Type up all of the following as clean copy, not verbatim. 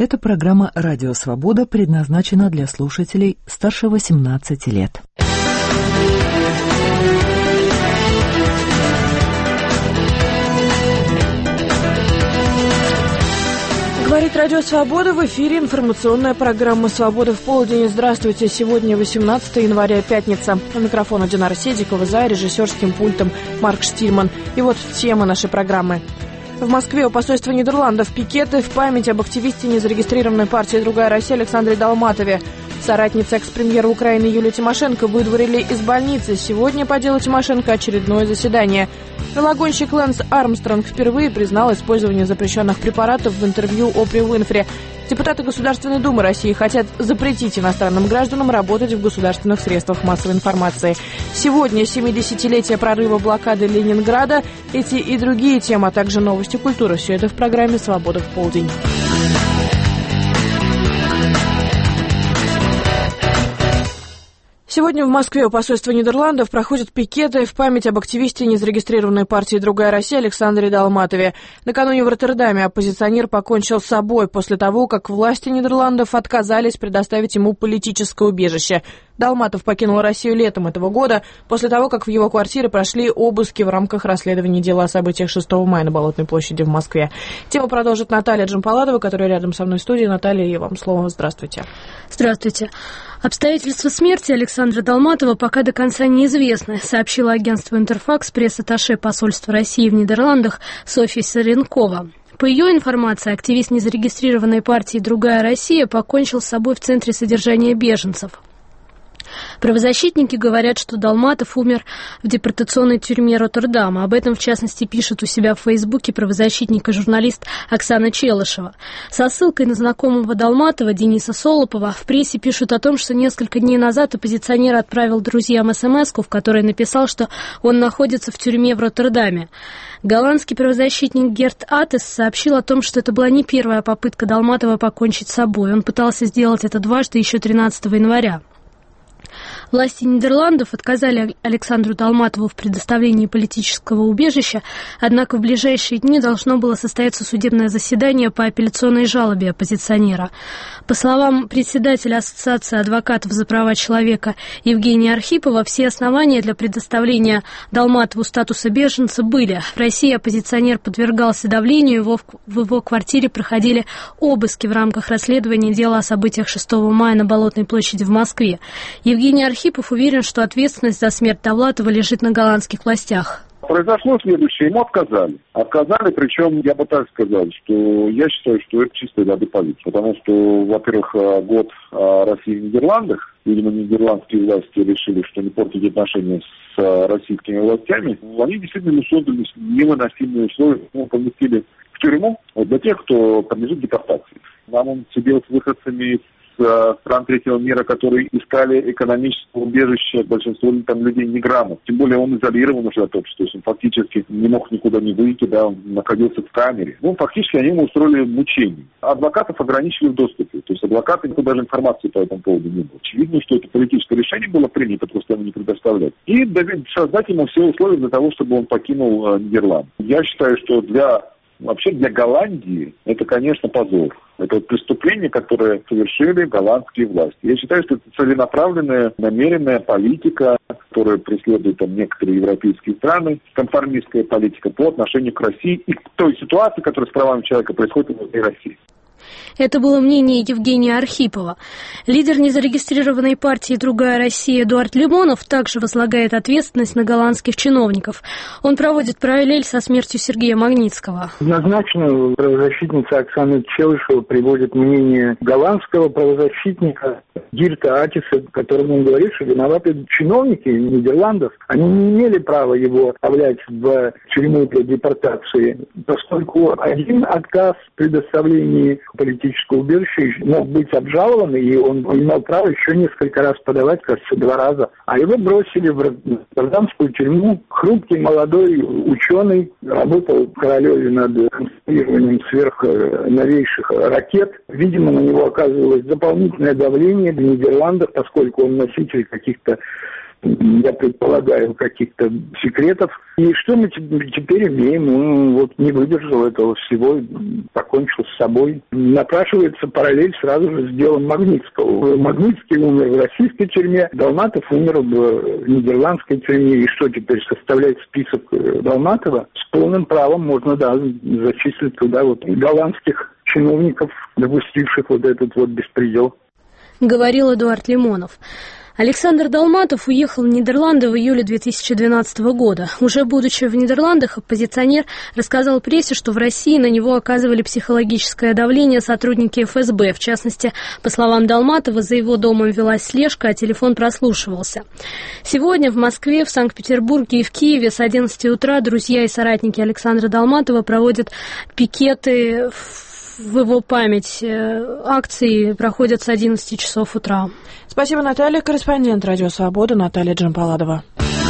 Эта программа «Радио Свобода» предназначена для слушателей старше 18 лет. Говорит Радио Свобода, в эфире информационная программа «Свобода в полдень». Здравствуйте, сегодня 18 января, пятница. У микрофона Динара Седикова, за режиссерским пультом Марк Штильман. И вот тема нашей программы. В Москве у посольства Нидерландов пикеты в память об активисте незарегистрированной партии «Другая Россия» Александре Долматове. Соратница экс-премьера Украины Юлию Тимошенко выдворили из больницы. Сегодня по делу Тимошенко очередное заседание. Велогонщик Лэнс Армстронг впервые признал использование запрещенных препаратов в интервью Опре Уинфри. Депутаты Государственной Думы России хотят запретить иностранным гражданам работать в государственных средствах массовой информации. Сегодня 70-летие прорыва блокады Ленинграда. Эти и другие темы, а также новости культуры. Все это в программе «Свобода в полдень». Сегодня в Москве у посольства Нидерландов проходят пикеты в память об активисте незарегистрированной партии «Другая Россия» Александре Долматове. Накануне в Роттердаме оппозиционер покончил с собой после того, как власти Нидерландов отказались предоставить ему политическое убежище. Долматов покинул Россию летом этого года, после того, как в его квартире прошли обыски в рамках расследования дела о событиях 6 мая на Болотной площади в Москве. Тему продолжит Наталья Джампаладова, которая рядом со мной в студии. Наталья, я вам слово. Здравствуйте. Здравствуйте. Обстоятельства смерти Александра Долматова пока до конца неизвестны, сообщила агентство «Интерфакс» пресс-атташе посольства России в Нидерландах Софья Саренкова. По ее информации, активист незарегистрированной партии «Другая Россия» покончил с собой в Центре содержания беженцев. Правозащитники говорят, что Долматов умер в депортационной тюрьме Роттердама. Об этом, в частности, пишет у себя в Фейсбуке правозащитник и журналист Оксана Челышева. Со ссылкой на знакомого Долматова Дениса Солопова в прессе пишут о том, что несколько дней назад оппозиционер отправил друзьям смс-ку, в которой написал, что он находится в тюрьме в Роттердаме. Голландский правозащитник Герт Атес сообщил о том, что это была не первая попытка Долматова покончить с собой. Он пытался сделать это дважды еще 13 января. Власти Нидерландов отказали Александру Долматову в предоставлении политического убежища, однако в ближайшие дни должно было состояться судебное заседание по апелляционной жалобе оппозиционера. По словам председателя Ассоциации адвокатов за права человека Евгения Архипова, все основания для предоставления Долматову статуса беженца были. В России оппозиционер подвергался давлению, в его квартире проходили обыски в рамках расследования дела о событиях 6 мая на Болотной площади в Москве. Евгений Архипов уверен, что ответственность за смерть Долматова лежит на голландских властях. Произошло следующее, ему отказали. Отказали, причем, я бы так сказал, что я считаю, что это чистой воды политика. Потому что, во-первых, год России в Нидерландах, видимо, нидерландские власти решили, что не портить отношения с российскими властями. Они действительно создали невыносимые условия, поместили в тюрьму для тех, кто подлежит депортации. Он сидел с выходцами стран третьего мира, которые искали экономическое убежище, большинство там людей не грамотно. Тем более он изолирован уже от общества, то есть он фактически не мог никуда не выйти, да, он находился в камере. Фактически они ему устроили мучения. Адвокатов ограничили в доступе, то есть адвокаты даже информации по этому поводу не было. Очевидно, что это политическое решение было принято, просто ему не предоставлять. И создать ему все условия для того, чтобы он покинул Нидерланды. Я считаю, что для Голландии это, конечно, позор. Это преступление, которое совершили голландские власти. Я считаю, что это целенаправленная, намеренная политика, которую преследуют некоторые европейские страны, конформистская политика по отношению к России и к той ситуации, которая с правами человека происходит внутри России. Это было мнение Евгения Архипова. Лидер незарегистрированной партии «Другая Россия» Эдуард Лимонов также возлагает ответственность на голландских чиновников. Он проводит параллель со смертью Сергея Магнитского. Однозначно правозащитница Оксана Челышева приводит мнение голландского правозащитника Гирта Атиса, которому он говорит, что виноваты чиновники Нидерландов. Они не имели права его отправлять в тюрьму для депортации, поскольку один отказ в предоставлении политического убежища мог быть обжалован, и он имел право еще несколько раз подавать, кажется, 2 раза. А его бросили в Роттердамскую тюрьму. Хрупкий молодой ученый, работал в Королеве над конструированием сверхновейших ракет. Видимо, на него оказывалось дополнительное давление в Нидерландах, поскольку он носитель каких-то я предполагаю, каких-то секретов. И что мы теперь имеем? Он вот не выдержал этого всего, покончил с собой. Напрашивается параллель сразу же с делом Магнитского. Магнитский умер в российской тюрьме, Долматов умер в нидерландской тюрьме. И что теперь, составлять список Долматова? С полным правом можно, да, зачислить туда вот голландских чиновников, допустивших вот этот вот беспредел. Говорил Эдуард Лимонов. Александр Долматов уехал в Нидерланды в июле 2012 года. Уже будучи в Нидерландах, оппозиционер рассказал прессе, что в России на него оказывали психологическое давление сотрудники ФСБ. В частности, по словам Долматова, за его домом велась слежка, а телефон прослушивался. Сегодня в Москве, в Санкт-Петербурге и в Киеве с 11 утра друзья и соратники Александра Долматова проводят пикеты в его память. Акции проходят с 11 часов утра. Спасибо, Наталья. Корреспондент «Радио Свобода» Наталья Джампаладова.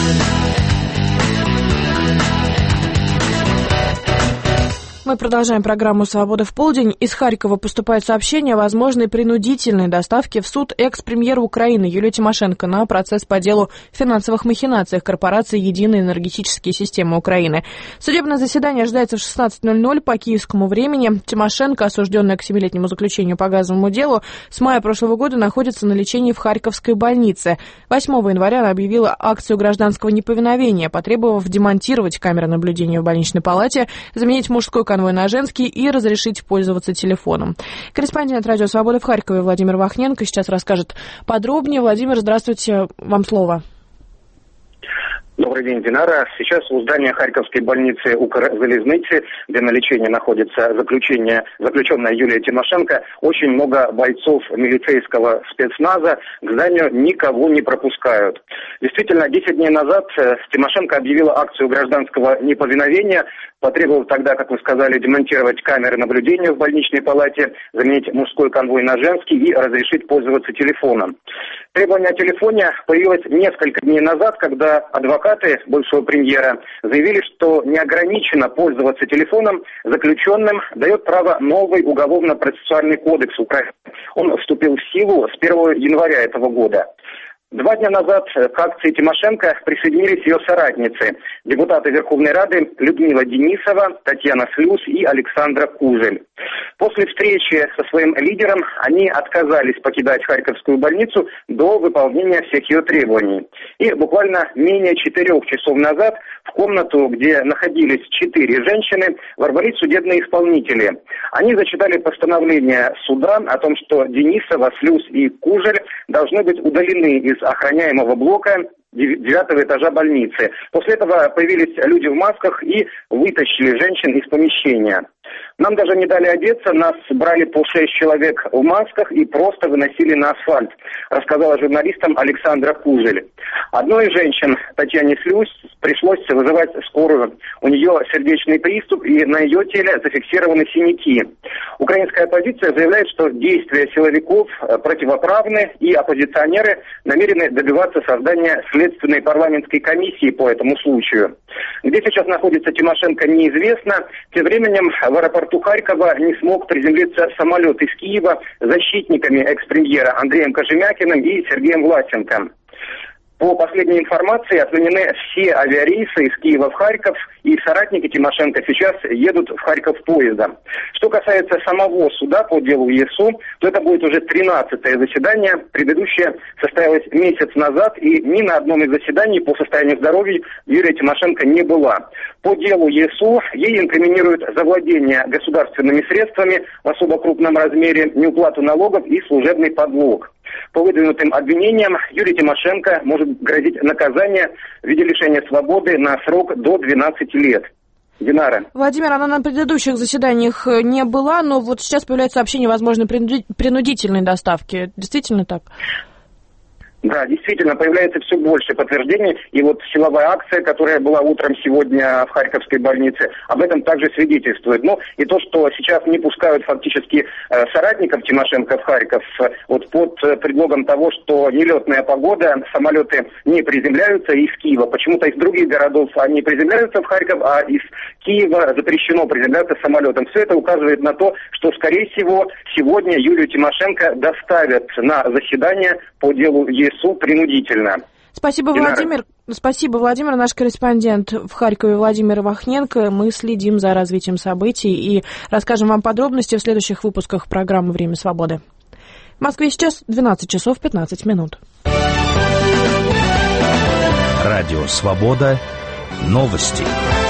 Мы продолжаем программу «Свобода в полдень». Из Харькова поступает сообщение о возможной принудительной доставке в суд экс-премьера Украины Юлии Тимошенко на процесс по делу в финансовых махинациях корпорации «Единые энергетические системы Украины». Судебное заседание ожидается в 16:00 по киевскому времени. Тимошенко, осужденная к 7-летнему заключению по газовому делу, с мая прошлого года находится на лечении в Харьковской больнице. 8 января она объявила акцию гражданского неповиновения, потребовав демонтировать камеры наблюдения в больничной палате, заменить мужской конвой на женский и разрешить пользоваться телефоном. Корреспондент «Радио Свобода» в Харькове Владимир Вахненко сейчас расскажет подробнее. Владимир, здравствуйте, вам слово. Добрый день, Динара. Сейчас у здания Харьковской больницы Укрзалізниці, где на лечении находится заключенная Юлия Тимошенко, очень много бойцов милицейского спецназа, к зданию никого не пропускают. Действительно, 10 дней назад Тимошенко объявила акцию гражданского неповиновения, потребовав тогда, как вы сказали, демонтировать камеры наблюдения в больничной палате, заменить мужской конвой на женский и разрешить пользоваться телефоном. Требование о телефоне появилось несколько дней назад, когда адвокаты бывшего премьера заявили, что неограниченно пользоваться телефоном заключенным дает право новый уголовно-процессуальный кодекс Украины. Он вступил в силу с 1 января этого года. 2 дня назад к акции Тимошенко присоединились ее соратницы, депутаты Верховной Рады Людмила Денисова, Татьяна Слюс и Александра Кужель. После встречи со своим лидером они отказались покидать Харьковскую больницу до выполнения всех ее требований. И буквально менее 4 часов назад в комнату, где находились 4 женщины, ворвались судебные исполнители. Они зачитали постановление суда о том, что Денисова, Слюс и Кужель должны быть удалены из охраняемого блока 9-го этажа больницы. После этого появились люди в масках и вытащили женщин из помещения. Нам даже не дали одеться, нас брали по 6 человек в масках и просто выносили на асфальт, рассказала журналистам Александра Кужель. Одной из женщин, Татьяне Слюс, пришлось вызывать скорую. У нее сердечный приступ и на ее теле зафиксированы синяки. Украинская оппозиция заявляет, что действия силовиков противоправны и оппозиционеры намерены добиваться создания следственной парламентской комиссии по этому случаю. Где сейчас находится Тимошенко, неизвестно. Тем временем в аэропорту Харькова не смог приземлиться самолет из Киева с защитниками экс-премьера Андреем Кожемякиным и Сергеем Власенко. По последней информации, отменены все авиарейсы из Киева в Харьков, и соратники Тимошенко сейчас едут в Харьков поездом. Что касается самого суда по делу ЕСУ, то это будет уже 13-е заседание. Предыдущее состоялось месяц назад, и ни на одном из заседаний по состоянию здоровья Юлия Тимошенко не была. По делу ЕСУ ей инкриминируют завладение государственными средствами в особо крупном размере, неуплату налогов и служебный подлог. По выдвинутым обвинениям Юлии Тимошенко может грозить наказание в виде лишения свободы на срок до 12 лет. Динара. Владимир, она на предыдущих заседаниях не была, но вот сейчас появляется сообщение о возможной принудительной доставке. Действительно так? Да, действительно, появляется все больше подтверждений. И вот силовая акция, которая была утром сегодня в Харьковской больнице, об этом также свидетельствует. Ну, и то, что сейчас не пускают фактически соратников Тимошенко в Харьков, вот под предлогом того, что нелетная погода, самолеты не приземляются из Киева. Почему-то из других городов они приземляются в Харьков, а из Киева запрещено приземляться самолетом. Все это указывает на то, что, скорее всего, сегодня Юлию Тимошенко доставят на заседание по делу ЕСУ принудительно. Спасибо, Владимир. Спасибо, Владимир, наш корреспондент в Харькове Владимир Вахненко. Мы следим за развитием событий и расскажем вам подробности в следующих выпусках программы «Время свободы». В Москве сейчас 12 часов 15 минут. Радио «Свобода». Новости.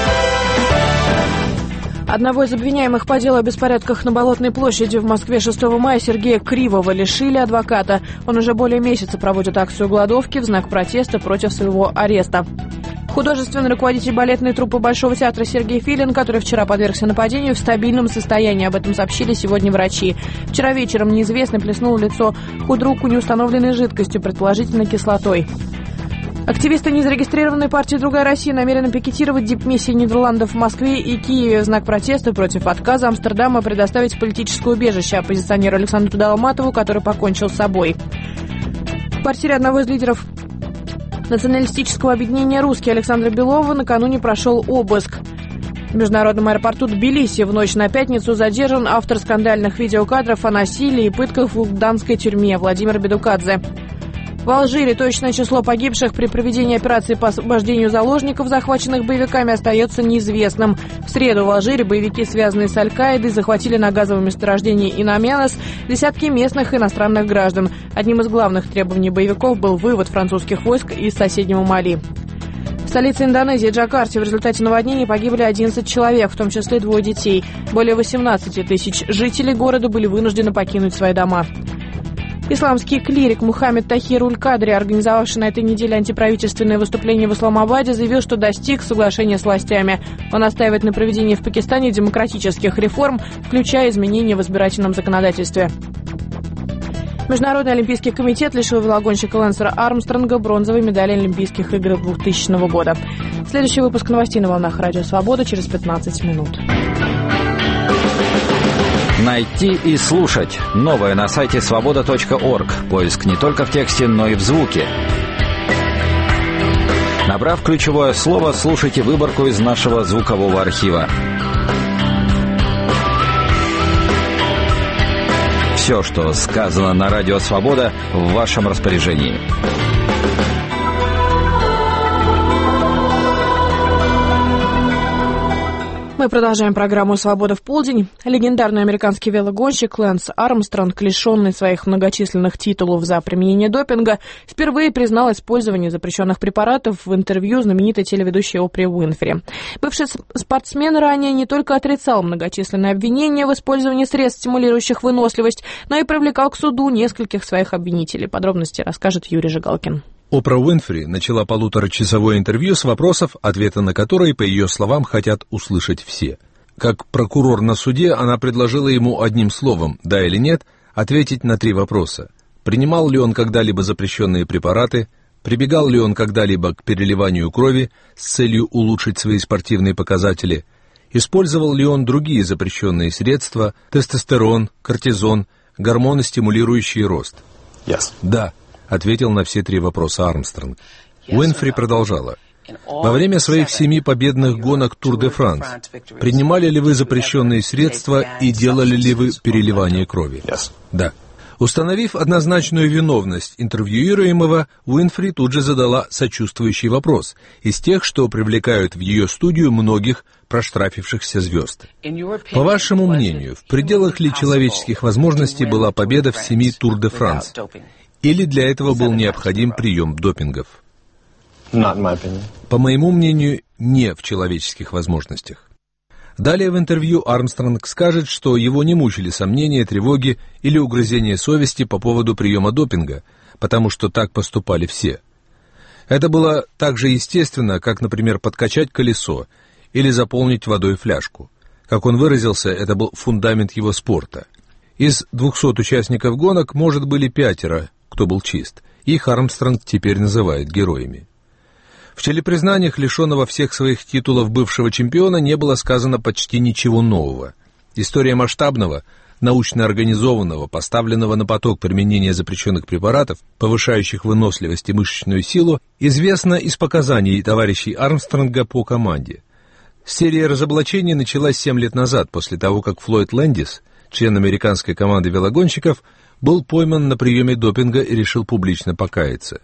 Одного из обвиняемых по делу о беспорядках на Болотной площади в Москве 6 мая Сергея Кривова лишили адвоката. Он уже более месяца проводит акцию голодовки в знак протеста против своего ареста. Художественный руководитель балетной труппы Большого театра Сергей Филин, который вчера подвергся нападению, в стабильном состоянии. Об этом сообщили сегодня врачи. Вчера вечером неизвестный плеснул в лицо худруку неустановленной жидкостью, предположительно кислотой. Активисты незарегистрированной партии «Другая Россия» намерены пикетировать дипмиссии Нидерландов в Москве и Киеве в знак протеста против отказа Амстердама предоставить политическое убежище оппозиционеру Александру Долматову, который покончил с собой. В квартире одного из лидеров националистического объединения «Русские» Александра Белова накануне прошел обыск. В международном аэропорту Тбилиси в ночь на пятницу задержан автор скандальных видеокадров о насилии и пытках в данской тюрьме Владимир Бедукадзе. В Алжире точное число погибших при проведении операции по освобождению заложников, захваченных боевиками, остается неизвестным. В среду в Алжире боевики, связанные с Аль-Каидой, захватили на газовом месторождении Инаменос десятки местных иностранных граждан. Одним из главных требований боевиков был вывод французских войск из соседнего Мали. В столице Индонезии, Джакарте, в результате наводнений погибли 11 человек, в том числе 2 детей. Более 18 тысяч жителей города были вынуждены покинуть свои дома. Исламский клирик Мухаммед Тахир Уль-Кадри, организовавший на этой неделе антиправительственное выступление в Исламабаде, заявил, что достиг соглашения с властями. Он настаивает на проведении в Пакистане демократических реформ, включая изменения в избирательном законодательстве. Международный олимпийский комитет лишил велогонщика Лэнса Армстронга бронзовой медали Олимпийских игр 2000 года. Следующий выпуск новостей на волнах Радио Свобода через 15 минут. Найти и слушать. Новое на сайте свобода.орг. Поиск не только в тексте, но и в звуке. Набрав ключевое слово, слушайте выборку из нашего звукового архива. Все, что сказано на Радио Свобода, в вашем распоряжении. Мы продолжаем программу «Свобода в полдень». Легендарный американский велогонщик Лэнс Армстронг, лишенный своих многочисленных титулов за применение допинга, впервые признал использование запрещенных препаратов в интервью знаменитой телеведущей Опре Уинфри. Бывший спортсмен ранее не только отрицал многочисленные обвинения в использовании средств, стимулирующих выносливость, но и привлекал к суду нескольких своих обвинителей. Подробности расскажет Юрий Жигалкин. Опра Уинфри начала полуторачасовое интервью с вопросов, ответы на которые, по ее словам, хотят услышать все. Как прокурор на суде, она предложила ему одним словом, да или нет, ответить на 3 вопроса. Принимал ли он когда-либо запрещенные препараты, прибегал ли он когда-либо к переливанию крови с целью улучшить свои спортивные показатели, использовал ли он другие запрещенные средства, тестостерон, кортизон, гормоны, стимулирующие рост. Да. Ответил на все 3 вопроса Армстронг. Уинфри продолжала. Во время своих 7 победных гонок Тур-де-Франс принимали ли вы запрещенные средства и делали ли вы переливание крови? Да. Установив однозначную виновность интервьюируемого, Уинфри тут же задала сочувствующий вопрос из тех, что привлекают в ее студию многих проштрафившихся звезд. По вашему мнению, в пределах ли человеческих возможностей была победа в 7 Тур-де-Франс? Или для этого был необходим прием допингов? По моему мнению, не в человеческих возможностях. Далее в интервью Армстронг скажет, что его не мучили сомнения, тревоги или угрызения совести по поводу приема допинга, потому что так поступали все. Это было так же естественно, как, например, подкачать колесо или заполнить водой фляжку. Как он выразился, это был фундамент его спорта. Из 200 участников гонок, может, были 5, кто был чист. Их Армстронг теперь называет героями. В телепризнаниях лишенного всех своих титулов бывшего чемпиона не было сказано почти ничего нового. История масштабного, научно организованного, поставленного на поток применения запрещенных препаратов, повышающих выносливость и мышечную силу, известна из показаний товарищей Армстронга по команде. Серия разоблачений началась 7 лет назад, после того, как Флойд Лэндис, член американской команды велогонщиков, был пойман на приеме допинга и решил публично покаяться.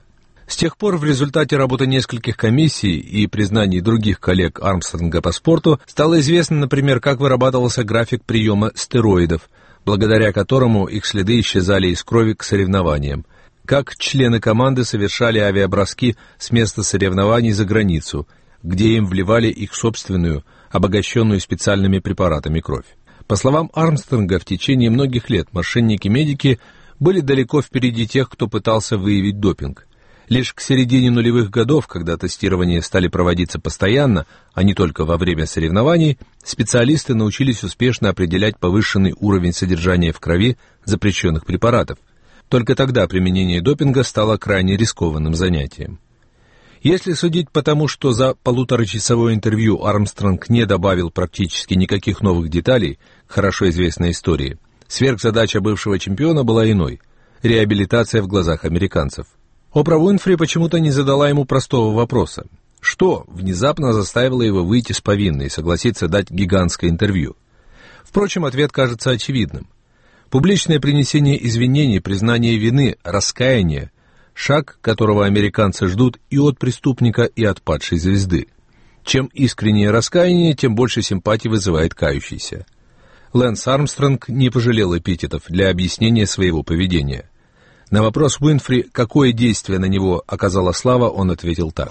С тех пор в результате работы нескольких комиссий и признаний других коллег Армстронга по спорту стало известно, например, как вырабатывался график приема стероидов, благодаря которому их следы исчезали из крови к соревнованиям, как члены команды совершали авиаброски с места соревнований за границу, где им вливали их собственную, обогащенную специальными препаратами кровь. По словам Армстронга, в течение многих лет мошенники-медики были далеко впереди тех, кто пытался выявить допинг. Лишь к середине нулевых годов, когда тестирования стали проводиться постоянно, а не только во время соревнований, специалисты научились успешно определять повышенный уровень содержания в крови запрещенных препаратов. Только тогда применение допинга стало крайне рискованным занятием. Если судить по тому, что за полуторачасовое интервью Армстронг не добавил практически никаких новых деталей к хорошо известной истории, сверхзадача бывшего чемпиона была иной – реабилитация в глазах американцев. Опра Уинфри почему-то не задала ему простого вопроса. Что внезапно заставило его выйти с повинной и согласиться дать гигантское интервью? Впрочем, ответ кажется очевидным. Публичное принесение извинений, признание вины, раскаяние – шаг, которого американцы ждут и от преступника, и от падшей звезды. Чем искреннее раскаяние, тем больше симпатий вызывает кающийся. Лэнс Армстронг не пожалел эпитетов для объяснения своего поведения. На вопрос Уинфри, какое действие на него оказала слава, он ответил так.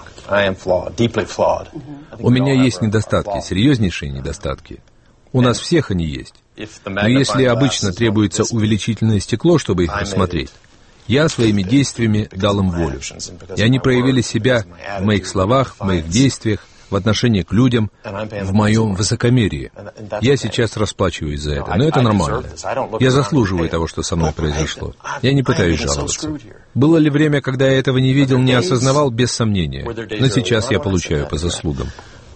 «У меня есть недостатки, серьезнейшие недостатки. У нас всех они есть. Но если обычно требуется увеличительное стекло, чтобы их рассмотреть, я своими действиями дал им волю. И они проявили себя в моих словах, в моих действиях, в отношении к людям, в моем высокомерии. Я сейчас расплачиваюсь за это, но это нормально. Я заслуживаю того, что со мной произошло. Я не пытаюсь жаловаться. Было ли время, когда я этого не видел, не осознавал, без сомнения. Но сейчас я получаю по заслугам».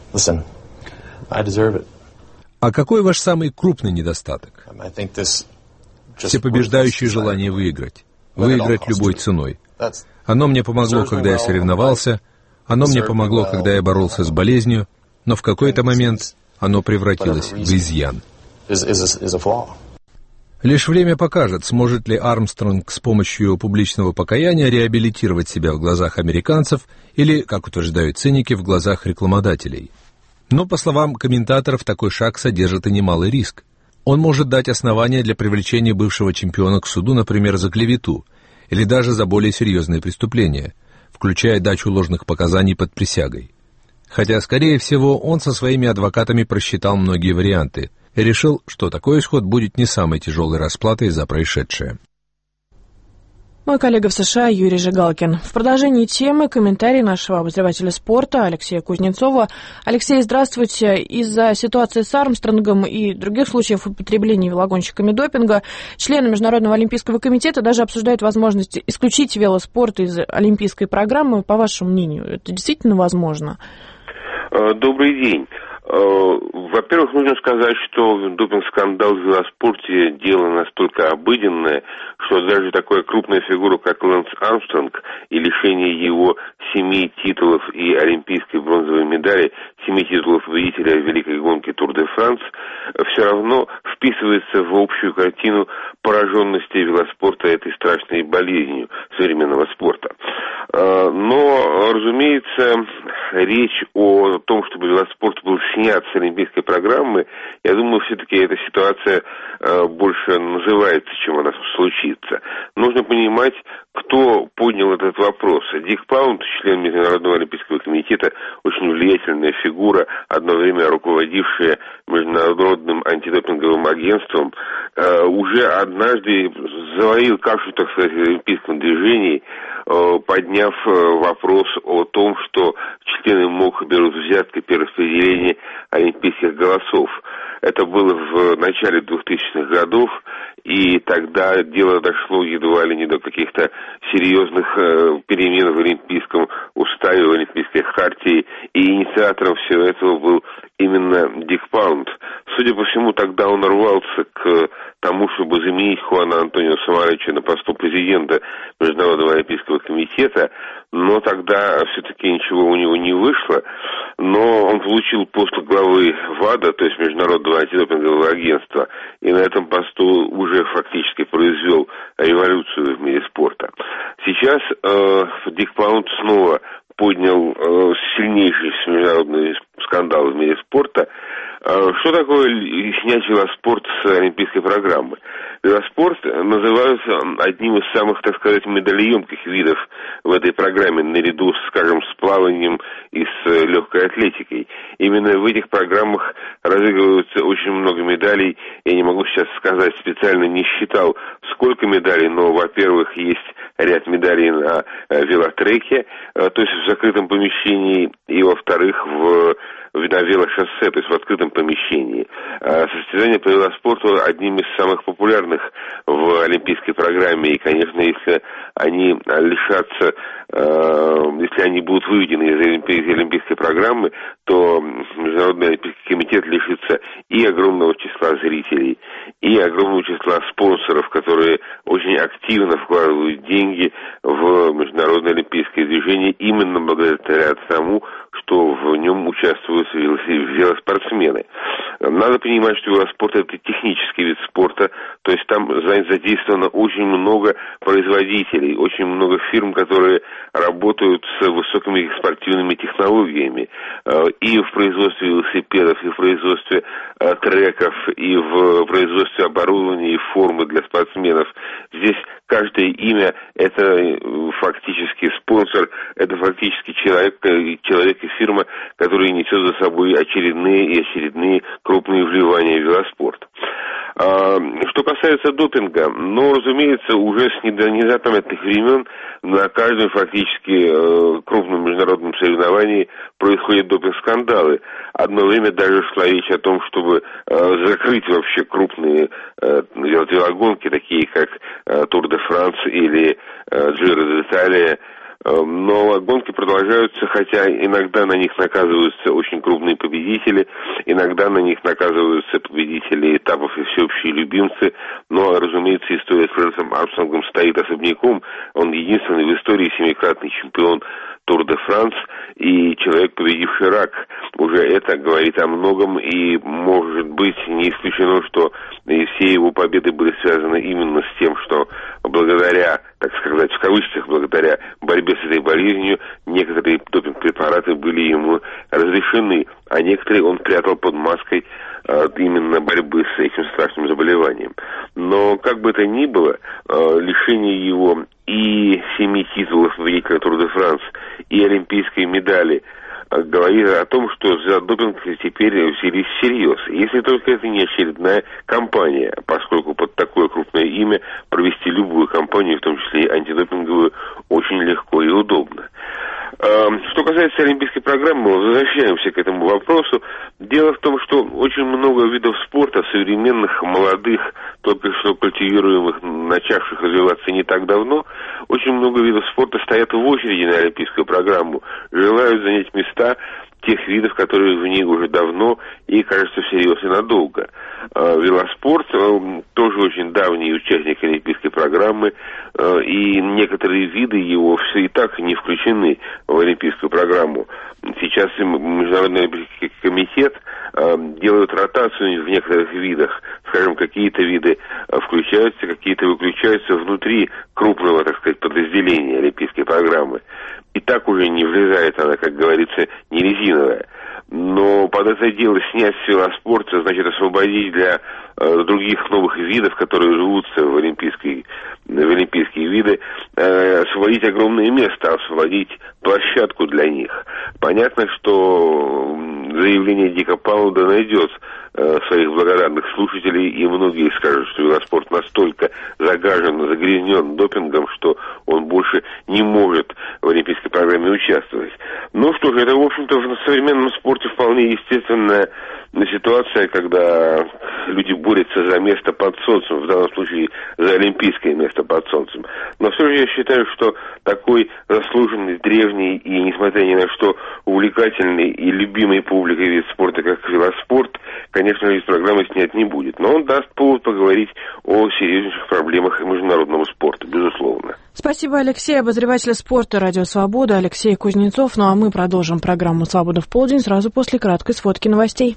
А какой ваш самый крупный недостаток? Всепобеждающее желание выиграть. Выиграть любой ценой. Оно мне помогло, когда я соревновался, оно мне помогло, когда я боролся с болезнью, но в какой-то момент оно превратилось в изъян. Лишь время покажет, сможет ли Армстронг с помощью публичного покаяния реабилитировать себя в глазах американцев или, как утверждают циники, в глазах рекламодателей. Но, по словам комментаторов, такой шаг содержит и немалый риск. Он может дать основания для привлечения бывшего чемпиона к суду, например, за клевету, или даже за более серьезные преступления, включая дачу ложных показаний под присягой. Хотя, скорее всего, он со своими адвокатами просчитал многие варианты и решил, что такой исход будет не самой тяжелой расплатой за происшедшее. Мой коллега в США Юрий Жигалкин. В продолжении темы комментарий нашего обозревателя спорта Алексея Кузнецова. Алексей, здравствуйте. Из-за ситуации с Армстронгом и других случаев употребления велогонщиками допинга члены Международного олимпийского комитета даже обсуждают возможность исключить велоспорт из олимпийской программы. По вашему мнению, это действительно возможно? Добрый день. Во-первых, нужно сказать, что допинг-скандал в велоспорте дело настолько обыденное, что даже такая крупная фигура, как Лэнс Армстронг, и лишение его 7 титулов и олимпийской бронзовой медали, 7 титулов победителя Великой гонки Тур-де-Франс, все равно вписывается в общую картину пораженности велоспорта этой страшной болезнью современного спорта. Но, разумеется, речь о том, чтобы велоспорт был снят с олимпийской программы, я думаю, все-таки эта ситуация больше называется, чем она случится. Нужно понимать, кто поднял этот вопрос. Дик Паунд, член Международного олимпийского комитета, очень влиятельная фигура, одно время руководившая Международным антидопинговым агентством, уже однажды заварил кашу, так сказать, в олимпийском движении, подняв вопрос о том, что члены МОК берут взятки при распределении олимпийских голосов. Это было в начале 2000-х годов, и тогда дело дошло едва ли не до каких-то серьезных перемен в олимпийском уставе, в олимпийской хартии, и инициатором всего этого был именно Дик Паунд. Судя по всему, тогда он рвался к тому, чтобы заменить Хуана Антонио Самарыча на посту президента Международного олимпийского комитета, но тогда все-таки ничего у него не вышло, но он получил пост главы ВАДА, то есть Международного антидопингового агентства, и на этом посту уже фактически произвел революцию в мире спорта. Сейчас сейчас Дик Паунд снова поднял сильнейший международный скандал в мире спорта. Что такое снять велоспорт с олимпийской программы? Велоспорт называется одним из самых, так сказать, медалеемких видов в этой программе, наряду, скажем, с плаванием и с легкой атлетикой. Именно в этих программах разыгрывается очень много медалей. Я не могу сейчас сказать, специально не считал, сколько медалей, но, во-первых, есть ряд медалей на велотреке, то есть в закрытом помещении, и, во-вторых, на велошоссе, то есть в открытом помещении. Состязания по велоспорту одним из самых популярных в олимпийской программе, и, конечно, если они лишатся, если они будут выведены из олимпийской программы, то Международный олимпийский комитет лишится и огромного числа зрителей, и огромного числа спонсоров, которые очень активно вкладывают деньги в международное олимпийское движение именно благодаря тому, что в нем участвуют велоспортсмены. Надо понимать, что велоспорт — это технический вид спорта, то есть там задействовано очень много производителей, очень много фирм, которые работают с высокими спортивными технологиями и в производстве велосипедов, и в производстве треков, и в производстве оборудования и формы для спортсменов. Здесь каждое имя — это фактически спонсор, это фактически человек и фирма, которая несет за собой очередные крупные вливания в велоспорт. Что касается допинга, разумеется, уже с незапамятных времен на каждом фактически крупном международном соревновании происходят допинг-скандалы. Одно время даже шла речь о том, чтобы закрыть вообще крупные велогонки, такие как Тур де Франс или Джиро д'Италия. Но гонки продолжаются, хотя иногда на них наказываются очень крупные победители, иногда на них наказываются победители этапов и всеобщие любимцы. Но, разумеется, история с Лэнсом Армстронгом стоит особняком. Он единственный в истории семикратный чемпион Тур де Франс и человек, победивший рак. Уже это говорит о многом, и, может быть, не исключено, что все его победы были связаны именно с тем, что благодаря, так сказать, в кавычках, благодаря борьбе с этой болезнью, некоторые допинг-препараты были ему разрешены, а некоторые он прятал под маской именно борьбы с этим страшным заболеванием. Но, как бы то ни было, лишение его и 7 титулов победителя Тур де Франс, и олимпийской медали говорит о том, что за допинг теперь взялись всерьез. Если только это не очередная кампания, поскольку под такое крупное имя провести любую кампанию, в том числе и антидопинговую, очень легко и удобно. Что касается олимпийской программы, мы возвращаемся к этому вопросу. Дело в том, что очень много видов спорта, современных, молодых, только что культивируемых, начавших развиваться не так давно, очень много видов спорта стоят в очереди на олимпийскую программу, желают занять места тех видов, которые в ней уже давно и, кажется, всерьез и надолго. Велоспорт тоже очень давний участник олимпийской программы, и некоторые виды его все и так не включены в олимпийскую программу. Сейчас Международный олимпийский комитет делает ротацию в некоторых видах. Скажем, какие-то виды включаются, какие-то выключаются внутри крупного, так сказать, подразделения олимпийской программы. И так уже не влезает она, как говорится, не резиновая. Но под это дело снять с велоспорта, значит, освободить для других новых видов, которые живутся в олимпийские виды, освободить огромное место, освободить площадку для них. Понятно, что заявление Дика Паунда найдет своих благодарных слушателей, и многие скажут, что велоспорт настолько загажен, загрязнен допингом, что он больше не может в олимпийской программе участвовать. Ну что же, это, в общем-то, в современном спорте вполне естественная ситуация, когда люди борются за место под солнцем, в данном случае за олимпийское место под солнцем. Но все же я считаю, что такой заслуженный, древний и, несмотря ни на что, увлекательный и любимый публикой вид спорта, как велоспорт, конечно, из программы снять не будет. Но он даст повод поговорить о серьезнейших проблемах международного спорта, безусловно. Спасибо, Алексей. Обозреватель спорта «Радио Свобода» Алексей Кузнецов. Ну а мы продолжим программу «Свобода в полдень» сразу после краткой сводки новостей.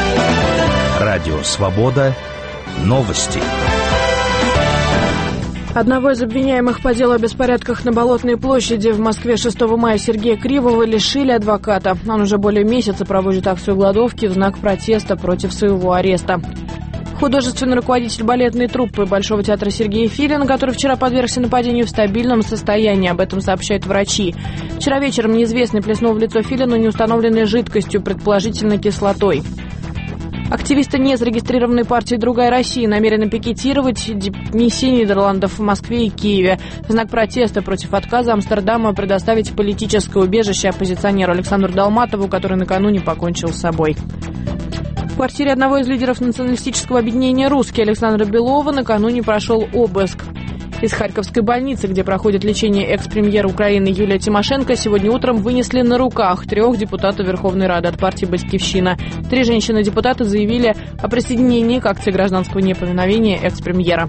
Радио Свобода. Новости. Одного из обвиняемых по делу о беспорядках на Болотной площади в Москве 6 мая Сергея Кривова лишили адвоката. Он уже более месяца проводит акцию голодовки в знак протеста против своего ареста. Художественный руководитель балетной труппы Большого театра Сергей Филин, который вчера подвергся нападению, в стабильном состоянии. Об этом сообщают врачи. Вчера вечером неизвестный плеснул в лицо Филину неустановленной жидкостью, предположительно кислотой. Активисты незарегистрированной партии «Другая Россия» намерены пикетировать миссии Нидерландов в Москве и Киеве в знак протеста против отказа Амстердама предоставить политическое убежище оппозиционеру Александру Долматову, который накануне покончил с собой. В квартире одного из лидеров националистического объединения «Русские» Александра Белова накануне прошел обыск. Из Харьковской больницы, где проходит лечение экс-премьера Украины Юлия Тимошенко, сегодня утром вынесли на руках 3 депутатов Верховной Рады от партии «Батькивщина». 3 женщины-депутаты заявили о присоединении к акции гражданского неповиновения экс-премьера.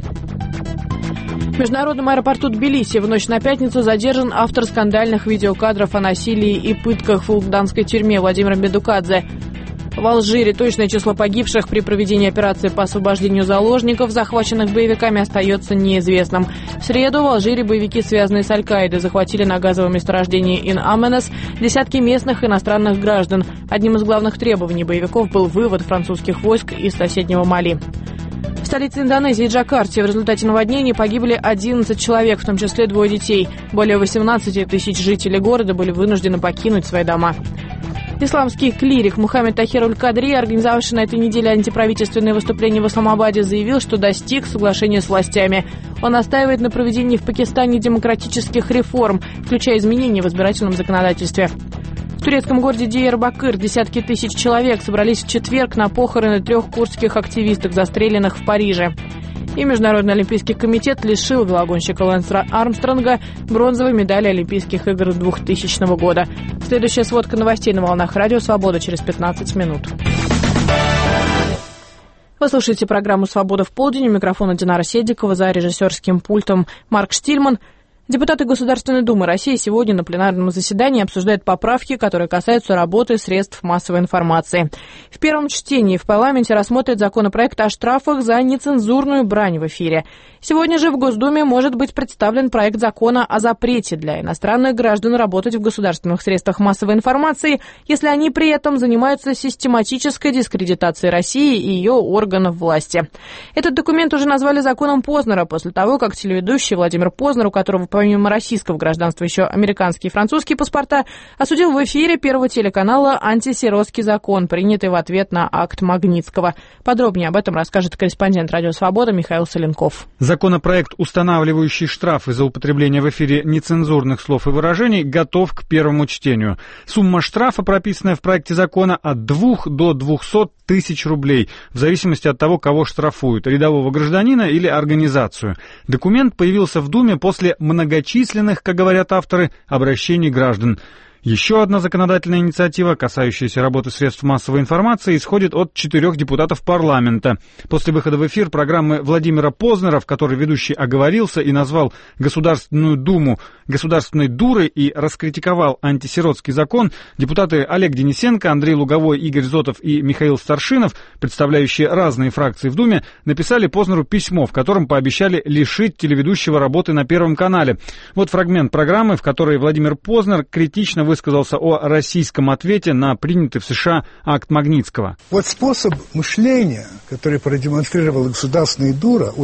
В международном аэропорту Тбилиси в ночь на пятницу задержан автор скандальных видеокадров о насилии и пытках в улданской тюрьме Владимир Медукадзе. В Алжире точное число погибших при проведении операции по освобождению заложников, захваченных боевиками, остается неизвестным. В среду в Алжире боевики, связанные с Аль-Каидой, захватили на газовом месторождении Ин-Аменес десятки местных иностранных граждан. Одним из главных требований боевиков был вывод французских войск из соседнего Мали. В столице Индонезии, Джакарте, в результате наводнений погибли 11 человек, в том числе 2 детей. Более 18 тысяч жителей города были вынуждены покинуть свои дома. Исламский клирик Мухаммед Тахир Аль-Кадри, организовавший на этой неделе антиправительственное выступление в Исламабаде, заявил, что достиг соглашения с властями. Он настаивает на проведении в Пакистане демократических реформ, включая изменения в избирательном законодательстве. В турецком городе Диярбакыр десятки тысяч человек собрались в четверг на похороны 3 курдских активисток, застреленных в Париже. И Международный олимпийский комитет лишил велогонщика Лэнса Армстронга бронзовой медали Олимпийских игр 2000 года. Следующая сводка новостей на волнах Радио Свобода через 15 минут. Вы слушаете программу «Свобода в полдень». У микрофона Динара Седикова, за режиссерским пультом Марк Штильман. Депутаты Государственной Думы России сегодня на пленарном заседании обсуждают поправки, которые касаются работы средств массовой информации. В первом чтении в парламенте рассмотрят законопроект о штрафах за нецензурную брань в эфире. Сегодня же в Госдуме может быть представлен проект закона о запрете для иностранных граждан работать в государственных средствах массовой информации, если они при этом занимаются систематической дискредитацией России и ее органов власти. Этот документ уже назвали законом Познера после того, как телеведущий Владимир Познер, у которого помимо российского гражданства еще американские и французские паспорта, осудил в эфире Первого телеканала антисиротский закон, принятый в ответ на акт Магнитского. Подробнее об этом расскажет корреспондент «Радио Свобода» Михаил Соленков. Законопроект, устанавливающий штрафы за употребление в эфире нецензурных слов и выражений, готов к первому чтению. Сумма штрафа, прописанная в проекте закона, от 2 до 200 тысяч рублей, в зависимости от того, кого штрафуют, рядового гражданина или организацию. Документ появился в Думе после многочисленных, как говорят авторы, обращений граждан. Еще одна законодательная инициатива, касающаяся работы средств массовой информации, исходит от 4 депутатов парламента. После выхода в эфир программы Владимира Познера, в которой ведущий оговорился и назвал Государственную Думу государственной дурой и раскритиковал антисиротский закон, депутаты Олег Денисенко, Андрей Луговой, Игорь Зотов и Михаил Старшинов, представляющие разные фракции в Думе, написали Познеру письмо, в котором пообещали лишить телеведущего работы на Первом канале. Вот фрагмент программы, в которой Владимир Познер критично высказался о российском ответе на принятый в США акт Магнитского. Вот способ мышления, который продемонстрировала Государственная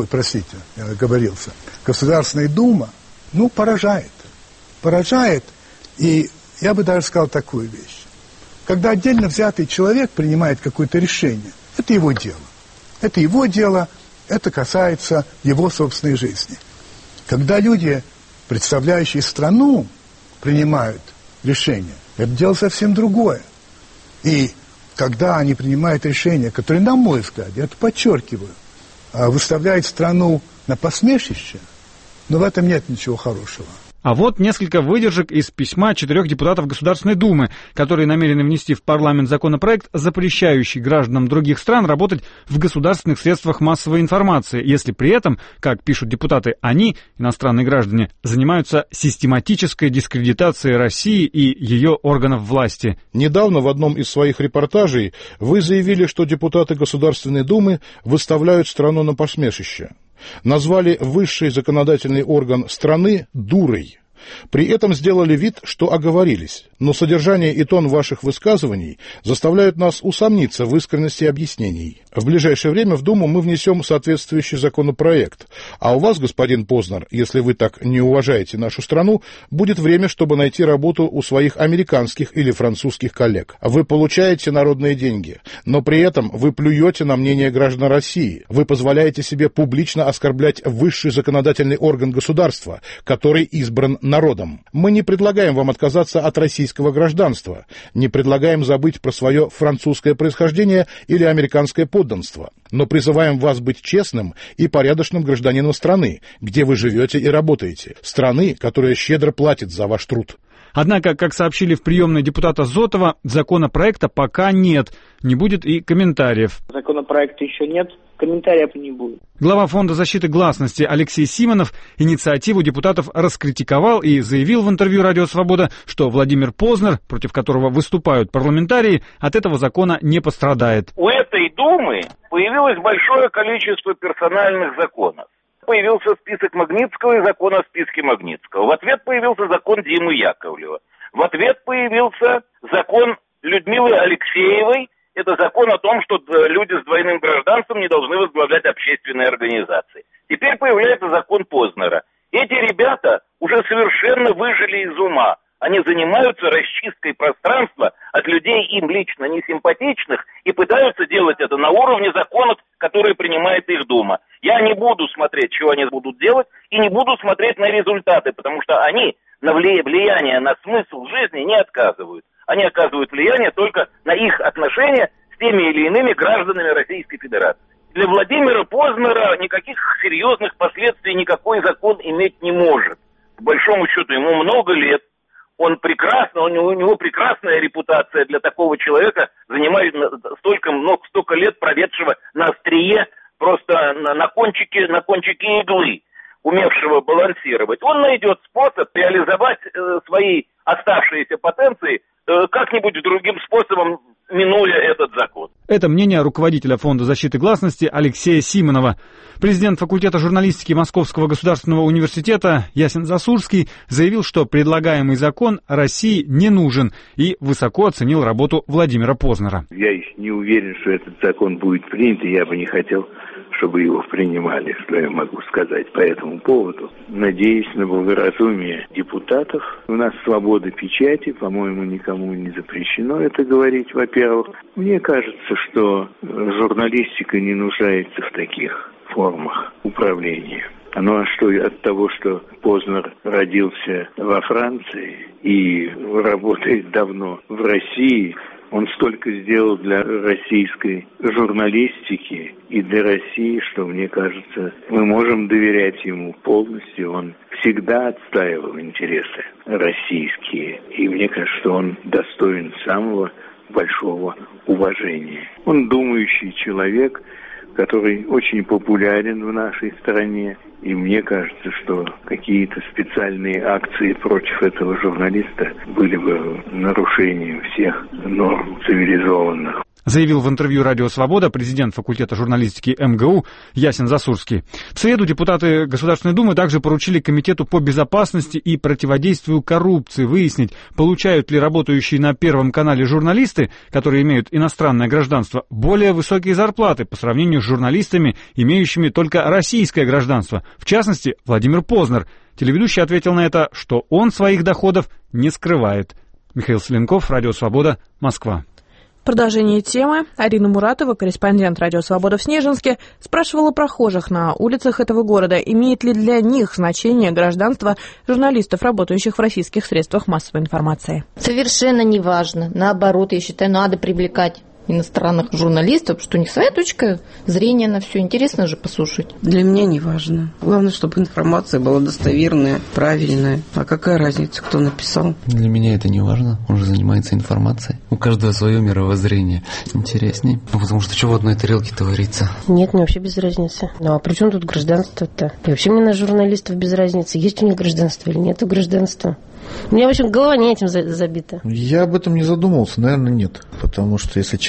Дума, поражает. Поражает, и я бы даже сказал такую вещь. Когда отдельно взятый человек принимает какое-то решение, это его дело. Это его дело, это касается его собственной жизни. Когда люди, представляющие страну, принимают решение, это дело совсем другое. И когда они принимают решение, которое, на мой взгляд, я это подчеркиваю, выставляет страну на посмешище, но в этом нет ничего хорошего. А вот несколько выдержек из письма 4 депутатов Государственной Думы, которые намерены внести в парламент законопроект, запрещающий гражданам других стран работать в государственных средствах массовой информации, если при этом, как пишут депутаты, они, иностранные граждане, занимаются систематической дискредитацией России и ее органов власти. Недавно в одном из своих репортажей вы заявили, что депутаты Государственной Думы выставляют страну на посмешище. назвали высший законодательный орган страны дурой. При этом сделали вид, что оговорились, но содержание и тон ваших высказываний заставляют нас усомниться в искренности объяснений. В ближайшее время в Думу мы внесем соответствующий законопроект, а у вас, господин Познер, если вы так не уважаете нашу страну, будет время, чтобы найти работу у своих американских или французских коллег. Вы получаете народные деньги, но при этом вы плюете на мнение граждан России, вы позволяете себе публично оскорблять высший законодательный орган государства, который избран народом. Мы не предлагаем вам отказаться от российского гражданства, не предлагаем забыть про свое французское происхождение или американское подданство, но призываем вас быть честным и порядочным гражданином страны, где вы живете и работаете, страны, которая щедро платит за ваш труд. Однако, как сообщили в приемной депутата Зотова, законопроекта пока нет, не будет и комментариев. Законопроекта еще нет, комментариев не будет. Глава Фонда защиты гласности Алексей Симонов инициативу депутатов раскритиковал и заявил в интервью «Радио Свобода», что Владимир Познер, против которого выступают парламентарии, от этого закона не пострадает. У этой Думы появилось большое количество персональных законов. Появился список Магнитского и закон о списке Магнитского. В ответ появился закон Димы Яковлева. В ответ появился закон Людмилы Алексеевой. Это закон о том, что люди с двойным гражданством не должны возглавлять общественные организации. Теперь появляется закон Познера. Эти ребята уже совершенно выжили из ума. Они занимаются расчисткой пространства от людей им лично несимпатичных и пытаются делать это на уровне законов, которые принимает их Дума. Я не буду смотреть, чего они будут делать, и не буду смотреть на результаты, потому что они на влияние на смысл жизни не отказывают. Они оказывают влияние только на их отношения с теми или иными гражданами Российской Федерации. Для Владимира Познера никаких серьезных последствий никакой закон иметь не может. По большому счету ему много лет. Он прекрасно, у него прекрасная репутация для такого человека, занимает столько лет проведшего на острие, просто на кончике иглы, умевшего балансировать. Он найдет способ реализовать свои оставшиеся потенции как-нибудь другим способом, минуя этот закон. Это мнение руководителя Фонда защиты гласности Алексея Симонова. Президент факультета журналистики Московского государственного университета Ясен Засурский заявил, что предлагаемый закон России не нужен, и высоко оценил работу Владимира Познера. Я не уверен, что этот закон будет принят, и я бы не хотел, чтобы его принимали, что я могу сказать по этому поводу. Надеюсь на благоразумие депутатов. У нас свобода печати, по-моему, никому не запрещено это говорить, во-первых. Мне кажется, что журналистика не нуждается в таких формах управления. Ну а что от того, что Познер родился во Франции и работает давно в России, он столько сделал для российской журналистики и для России, что, мне кажется, мы можем доверять ему полностью. Он всегда отстаивал интересы российские. И мне кажется, что он достоин самого большого уважения. Он думающий человек, который очень популярен в нашей стране. И мне кажется, что какие-то специальные акции против этого журналиста были бы нарушением всех норм цивилизованных. Заявил в интервью «Радио Свобода» президент факультета журналистики МГУ Ясен Засурский. В среду депутаты Государственной Думы также поручили Комитету по безопасности и противодействию коррупции выяснить, получают ли работающие на Первом канале журналисты, которые имеют иностранное гражданство, более высокие зарплаты по сравнению с журналистами, имеющими только российское гражданство. В частности, Владимир Познер. Телеведущий ответил на это, что он своих доходов не скрывает. Михаил Соленков, «Радио Свобода», Москва. Продолжение темы. Арина Муратова, корреспондент «Радио Свобода» в Снежинске, спрашивала прохожих на улицах этого города, имеет ли для них значение гражданство журналистов, работающих в российских средствах массовой информации. Совершенно не важно. Наоборот, я считаю, надо привлекать иностранных журналистов, что у них своя точка зрения на все. Интересно же послушать. Для меня не важно. Главное, чтобы информация была достоверная, правильная. А какая разница, кто написал? Для меня это не важно. Он же занимается информацией. У каждого свое мировоззрение. Интересней. Потому что чего в одной тарелке творится? Нет, мне вообще без разницы. Ну а при чем тут гражданство-то? И вообще мне на журналистов без разницы, есть у них гражданство или нет гражданства. У меня, в общем, голова не этим забита. Я об этом не задумывался, наверное, нет. Потому что если человек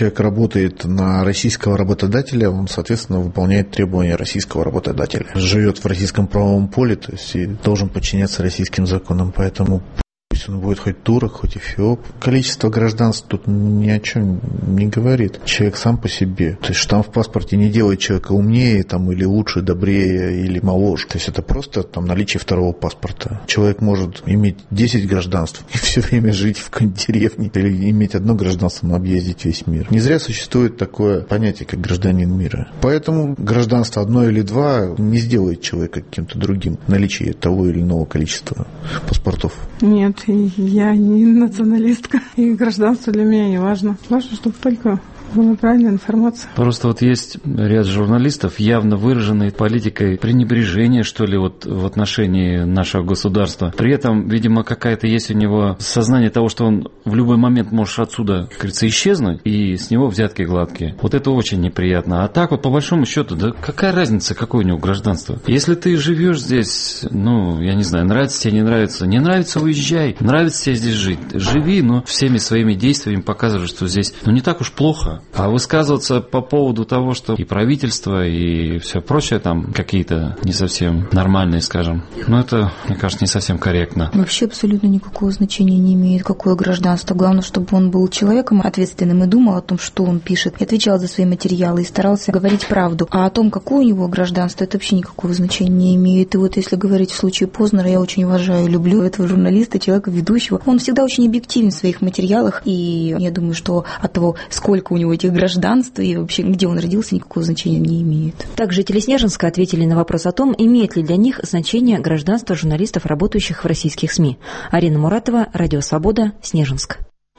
человек работает на российского работодателя, он, соответственно, выполняет требования российского работодателя. Живет в российском правовом поле, то есть и должен подчиняться российским законам, поэтому пусть он будет хоть турок, хоть эфиоп. Количество гражданств тут ни о чем не говорит. Человек сам по себе. То есть штамп в паспорте не делает человека умнее там, или лучше, добрее или моложе. То есть это просто там, наличие второго паспорта. Человек может иметь 10 гражданств и все время жить в какой-нибудь деревне. Или иметь одно гражданство, но объездить весь мир. Не зря существует такое понятие, как гражданин мира. Поэтому гражданство одно или два не сделает человека каким-то другим. Наличие того или иного количества паспортов. Нет, я не националистка, и гражданство для меня не важно. Важно, чтобы только была правильная информация. Просто вот есть ряд журналистов, явно выраженной политикой пренебрежения, что ли, вот в отношении нашего государства. При этом, видимо, какая-то есть у него сознание того, что он в любой момент может отсюда, как говорится, исчезнуть, и с него взятки гладкие. Вот это очень неприятно. А так вот, по большому счету, да какая разница, какое у него гражданство? Если ты живешь здесь, ну, я не знаю, нравится тебе, не нравится, уезжай. Нравится тебе здесь жить, живи, но всеми своими действиями показывай, что здесь, ну, не так уж плохо. А высказываться по поводу того, что и правительство, и все прочее там какие-то не совсем нормальные, скажем, ну это, мне кажется, не совсем корректно. Вообще абсолютно никакого значения не имеет, какое гражданство. Главное, чтобы он был человеком ответственным и думал о том, что он пишет, и отвечал за свои материалы, и старался говорить правду. А о том, какое у него гражданство, это вообще никакого значения не имеет. И вот если говорить в случае Познера, я очень уважаю и люблю этого журналиста, человека ведущего. Он всегда очень объективен в своих материалах, и я думаю, что от того, сколько у него этих гражданств и вообще где он родился, никакого значения не имеет. Так жители Снежинска ответили на вопрос о том, имеет ли для них значение гражданство журналистов, работающих в российских СМИ. Арина Муратова, Радио Свобода, Снежинск.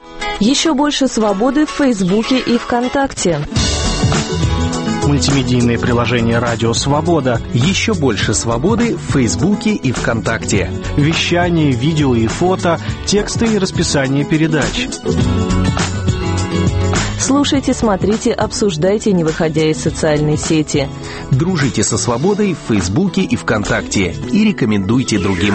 Еще больше свободы в Фейсбуке и ВКонтакте. Мультимедийное приложение «Радио Свобода». Еще больше свободы в Фейсбуке и ВКонтакте. Вещание, видео и фото, тексты и расписание передач. Слушайте, смотрите, обсуждайте, не выходя из социальной сети. Дружите со свободой в Фейсбуке и ВКонтакте. И рекомендуйте другим.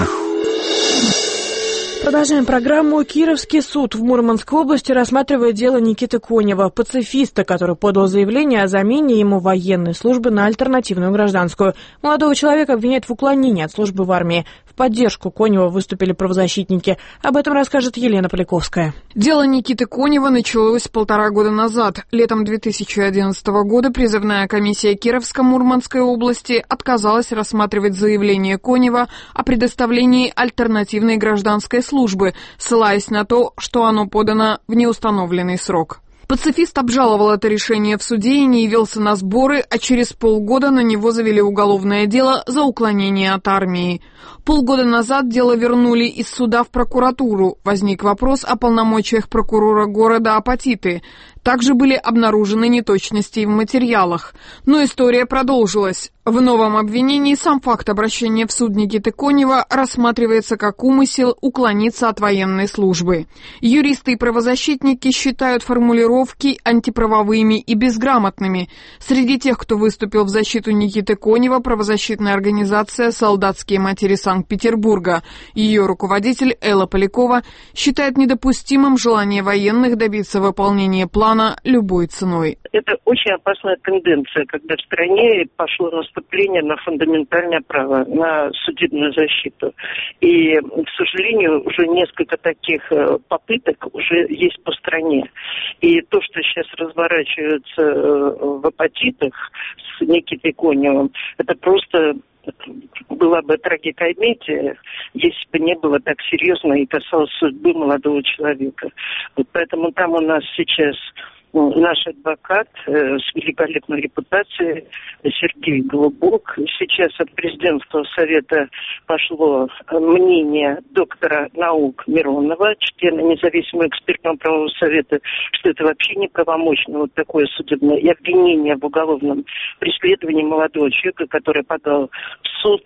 Продолжаем программу. Кировский суд в Мурманской области рассматривает дело Никиты Конева, пацифиста, который подал заявление о замене ему военной службы на альтернативную гражданскую. Молодого человека обвиняют в уклонении от службы в армии. В поддержку Конева выступили правозащитники. Об этом расскажет Елена Поляковская. Дело Никиты Конева началось 1,5 года назад. Летом 2011 года призывная комиссия Кировско-Мурманской области отказалась рассматривать заявление Конева о предоставлении альтернативной гражданской службы, ссылаясь на то, что оно подано в неустановленный срок. Пацифист обжаловал это решение в суде и не явился на сборы, а через полгода на него завели уголовное дело за уклонение от армии. Полгода назад дело вернули из суда в прокуратуру. Возник вопрос о полномочиях прокурора города Апатиты. Также были обнаружены неточности в материалах. Но история продолжилась. В новом обвинении сам факт обращения в суд Никиты Конева рассматривается как умысел уклониться от военной службы. Юристы и правозащитники считают формулировки антиправовыми и безграмотными. Среди тех, кто выступил в защиту Никиты Конева, правозащитная организация «Солдатские матери Санкт-Петербурга». Ее руководитель Элла Полякова считает недопустимым желание военных добиться выполнения плана любой ценой. Это очень опасная тенденция, когда в стране пошло наступление на фундаментальное право, на судебную защиту. И, к сожалению, уже несколько таких попыток уже есть по стране. И то, что сейчас разворачивается в Апатитах с Никитой Коневым, это просто была бы трагикомедия, если бы не было так серьезно и касалось судьбы молодого человека. Вот поэтому там у нас сейчас наш адвокат с великолепной репутацией Сергей Голубок. Сейчас от президентского совета пошло мнение доктора наук Миронова, члена независимого экспертного правового совета, что это вообще неправомочно, вот такое судебное и обвинение в уголовном преследовании молодого человека, который подал в суд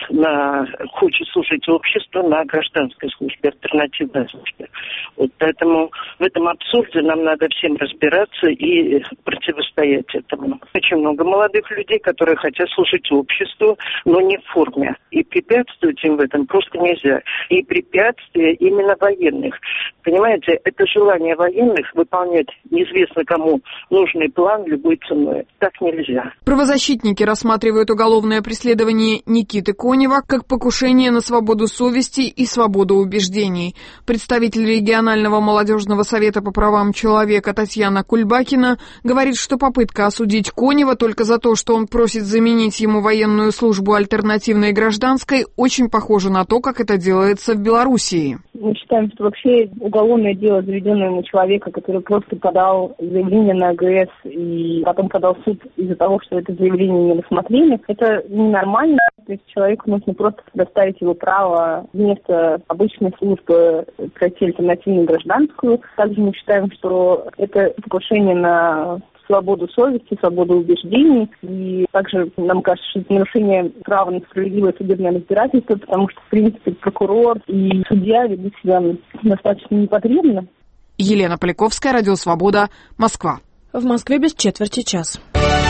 хочет служить обществу на гражданской службе, альтернативной службе. Вот поэтому в этом абсурде нам надо всем разбираться и противостоять этому. Очень много молодых людей, которые хотят служить обществу, но не в форме. И препятствовать им в этом просто нельзя. И препятствия именно военных. Понимаете, это желание военных выполнять неизвестно кому нужный план любой ценой. Так нельзя. Правозащитники рассматривают уголовное преследование Никиты Конева как покушение на свободу совести и свободу убеждений. Представитель регионального молодежного совета по правам человека Татьяна Кульбакина говорит, что попытка осудить Конева только за то, что он просит заменить ему военную службу альтернативной гражданской, очень похожа на то, как это делается в Белоруссии. Мы считаем, что вообще уголовное дело, заведенное на человека, который просто подал заявление на АГС и потом подал в суд из-за того, что это заявление не рассмотрели, это ненормально. То есть человеку нужно просто предоставить его право вместо обычной службы пройти альтернативную гражданскую. Также мы считаем, что это покушение на свободу совести, свободу убеждений. И также нам кажется, что это нарушение права на справедливое судебное разбирательство, потому что, в принципе, прокурор и судья ведут себя достаточно непотребно. Елена Поляковская, Радио Свобода, Москва. В Москве без четверти час.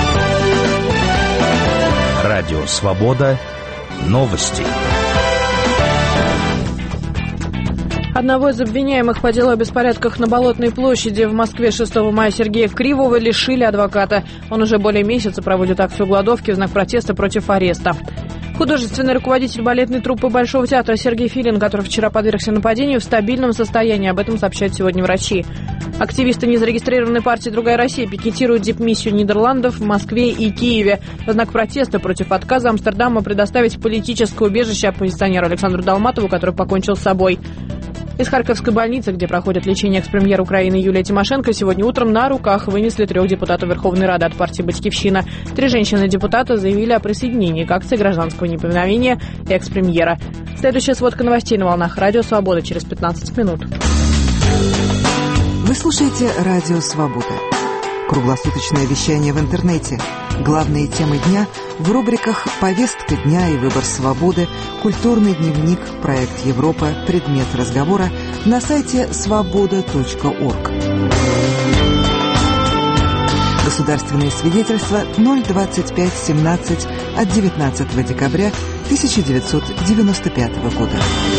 Радио Свобода. Новости. Одного из обвиняемых по делу о беспорядках на Болотной площади в Москве 6 мая Сергея Кривого лишили адвоката. Он уже более месяца проводит акцию голодовки в знак протеста против ареста. Художественный руководитель балетной труппы Большого театра Сергей Филин, который вчера подвергся нападению, в стабильном состоянии. Об этом сообщают сегодня врачи. Активисты незарегистрированной партии «Другая Россия» пикетируют дипмиссию Нидерландов в Москве и Киеве в знак протеста против отказа Амстердама предоставить политическое убежище оппозиционеру Александру Долматову, который покончил с собой. Из Харьковской больницы, где проходит лечение экс-премьер Украины Юлия Тимошенко, сегодня утром на руках вынесли 3 депутатов Верховной Рады от партии «Батькивщина». 3 женщины-депутата заявили о присоединении к акции гражданского неповиновения экс-премьера. Следующая сводка новостей на волнах Радио Свобода через 15 минут. Вы слушаете Радио Свобода. Круглосуточное вещание в интернете. Главные темы дня в рубриках «Повестка дня» и «Выбор свободы», «Культурный дневник», «Проект Европа», «Предмет разговора» на сайте svoboda.org. Государственные свидетельства 02517 от 19 декабря 1995 года.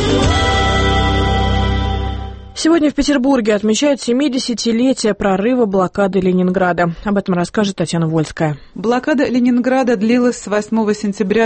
Сегодня в Петербурге отмечают 70-летие прорыва блокады Ленинграда. Об этом расскажет Татьяна Вольская. Блокада Ленинграда длилась с 8 сентября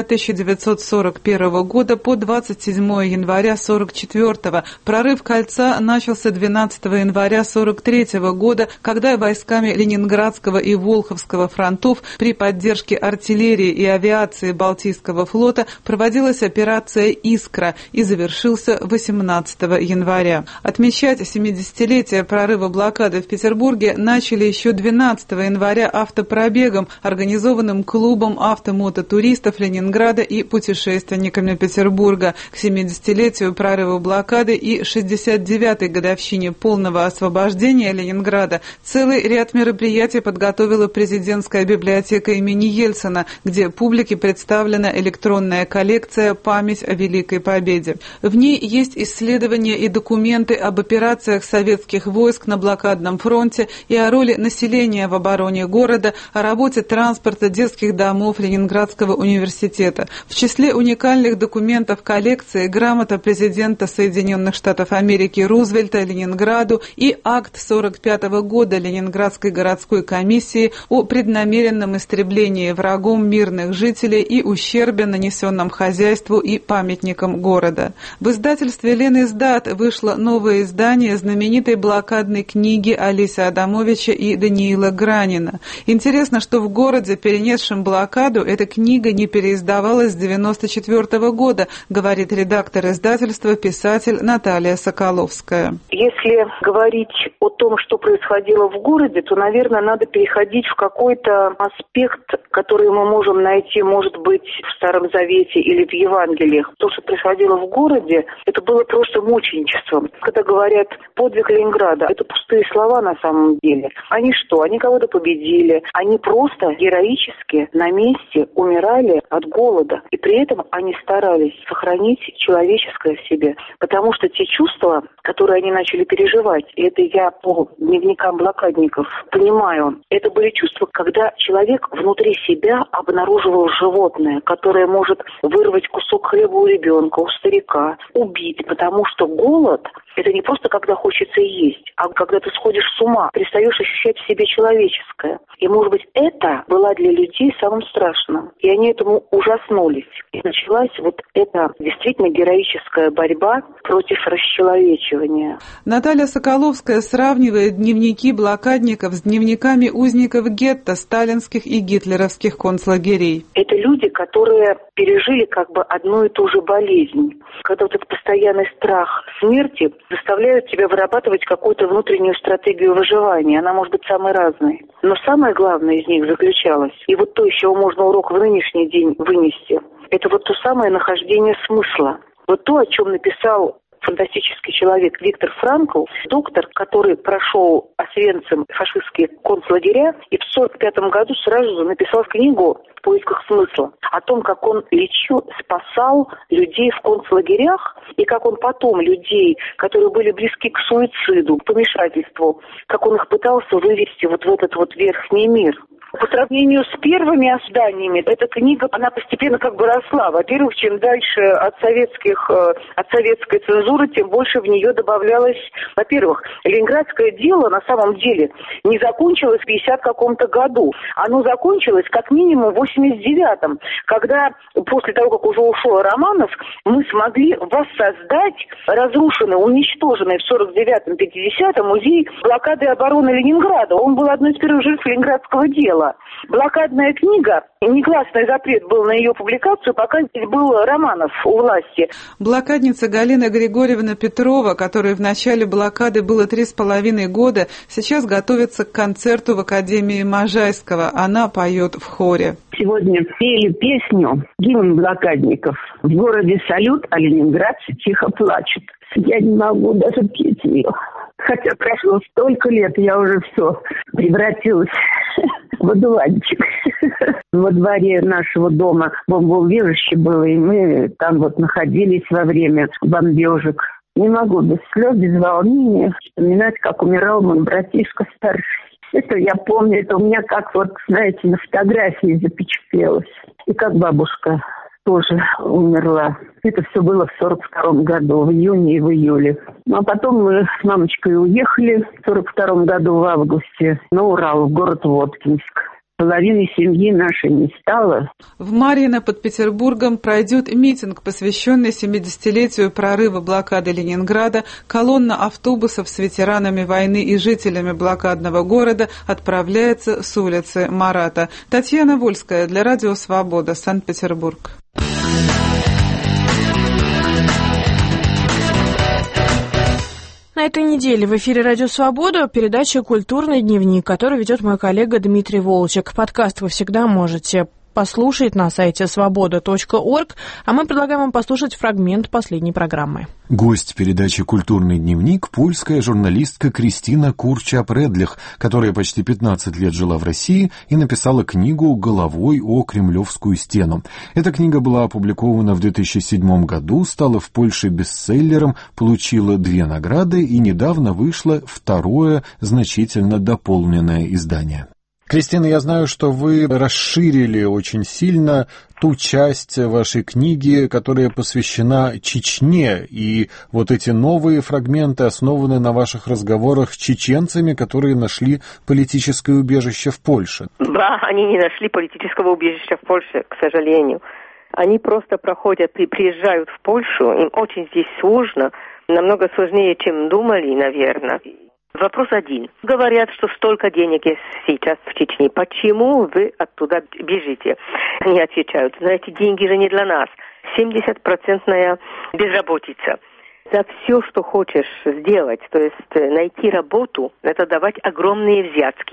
1941 года по 27 января 1944. Прорыв кольца начался 12 января 1943 года, когда войсками Ленинградского и Волховского фронтов при поддержке артиллерии и авиации Балтийского флота проводилась операция «Искра» и завершился 18 января. Отмечать 70-летие прорыва блокады в Петербурге начали еще 12 января автопробегом, организованным клубом автомототуристов Ленинграда и путешественниками Петербурга. К 70-летию прорыва блокады и 69-й годовщине полного освобождения Ленинграда целый ряд мероприятий подготовила президентская библиотека имени Ельцина, где публике представлена электронная коллекция «Память о Великой Победе». В ней есть исследования и документы об операциях советских войск на блокадном фронте и о роли населения в обороне города, о работе транспорта детских домов Ленинградского университета. В числе уникальных документов коллекции грамота президента Соединенных Штатов Америки Рузвельта Ленинграду и акт 1945 года Ленинградской городской комиссии о преднамеренном истреблении врагом мирных жителей и ущербе, нанесенном хозяйству и памятникам города. В издательстве «Лениздат» вышло новое издание знаменитой блокадной книги Алисы Адамовича и Даниила Гранина. Интересно, что в городе, перенесшем блокаду, эта книга не переиздавалась с 1994 года, говорит редактор издательства, писатель Наталья Соколовская. Если говорить о том, что происходило в городе, то, наверное, надо переходить в какой-то аспект, который мы можем найти, может быть, в Старом Завете или в Евангелиях. То, что происходило в городе, это было просто мученичеством. Когда говорят говорят «подвиг Ленинграда». Это пустые слова на самом деле. Они что? Они кого-то победили. Они просто героически на месте умирали от голода. И при этом они старались сохранить человеческое в себе. Потому что те чувства, которые они начали переживать, и это я по дневникам блокадников понимаю, это были чувства, когда человек внутри себя обнаруживал животное, которое может вырвать кусок хлеба у ребенка, у старика, убить, потому что голод – это не просто когда хочется есть, а когда ты сходишь с ума, перестаешь ощущать в себе человеческое. И, может быть, это было для людей самым страшным. И они этому ужаснулись. И началась вот эта действительно героическая борьба против расчеловечивания. Наталья Соколовская сравнивает дневники блокадников с дневниками узников гетто, сталинских и гитлеровских концлагерей. Это люди, которые пережили как бы одну и ту же болезнь. Когда вот этот постоянный страх смерти заставляет тебя вырабатывать какую-то внутреннюю стратегию выживания. Она может быть самой разной. Но самое главное из них заключалось, и вот то, из чего можно урок в нынешний день вынести, это вот то самое нахождение смысла. Вот то, о чем написал фантастический человек Виктор Франкл, доктор, который прошел Освенцим фашистские концлагеря и в 1945 году сразу же написал книгу «В поисках смысла» о том, как он лечил, спасал людей в концлагерях и как он потом людей, которые были близки к суициду, к помешательству, как он их пытался вывести вот в этот вот верхний мир. По сравнению с первыми изданиями, эта книга, она постепенно как бы росла. Во-первых, чем дальше от советской цензуры, тем больше в нее добавлялось. Во-первых, ленинградское дело на самом деле не закончилось в 50 каком-то году. Оно закончилось как минимум в 89-м, когда после того, как уже ушел Романов, мы смогли воссоздать разрушенный, уничтоженный в 49-м, 50-м музей блокады и обороны Ленинграда. Он был одной из первых жертв ленинградского дела. Блокадная книга, негласный запрет был на ее публикацию, пока был Романов у власти. Блокадница Галина Григорьевна Петрова, которой в начале блокады было 3,5 года, сейчас готовится к концерту в Академии Можайского. Она поет в хоре. Сегодня пели песню «Гимн блокадников». В городе салют, а ленинградцы тихо плачут. Я не могу даже петь ее. Хотя прошло столько лет, я уже все превратилась в одуванчик. Во дворе нашего дома бомбоубежище было, и мы там вот находились во время бомбежек. Не могу без слез, без волнения вспоминать, как умирал мой братишка старший. Это я помню, это у меня как вот, знаете, на фотографии запечатлелось. И как бабушка тоже умерла. Это все было в 42-м году, в июне и в июле. Ну, а потом мы с мамочкой уехали в 42-м году в августе на Урал, в город Воткинск. Половины семьи нашей не стало. В Марьино под Петербургом пройдет митинг, посвященный 70-летию прорыва блокады Ленинграда. Колонна автобусов с ветеранами войны и жителями блокадного города отправляется с улицы Марата. Татьяна Вольская для Радио Свобода, Санкт-Петербург. На этой неделе в эфире «Радио Свобода» передача «Культурный дневник», который ведет мой коллега Дмитрий Волчек. Подкаст вы всегда можете послушать на сайте svoboda.org, а мы предлагаем вам послушать фрагмент последней программы. Гость передачи «Культурный дневник» — польская журналистка Кристина Курчап-Редлих, которая почти 15 лет жила в России и написала книгу «Головой о Кремлевскую стену». Эта книга была опубликована в 2007 году, стала в Польше бестселлером, получила 2 награды и недавно вышло второе, значительно дополненное издание. Кристина, я знаю, что вы расширили очень сильно ту часть вашей книги, которая посвящена Чечне, и вот эти новые фрагменты основаны на ваших разговорах с чеченцами, которые нашли политическое убежище в Польше. Да, они не нашли политического убежища в Польше, к сожалению. Они просто проходят и приезжают в Польшу, им очень здесь сложно, намного сложнее, чем думали, наверное. Вопрос один. Говорят, что столько денег есть сейчас в Чечне. Почему вы оттуда бежите? Они отвечают, знаете, деньги же не для нас. 70% безработица. За все, что хочешь сделать, то есть найти работу, это давать огромные взятки.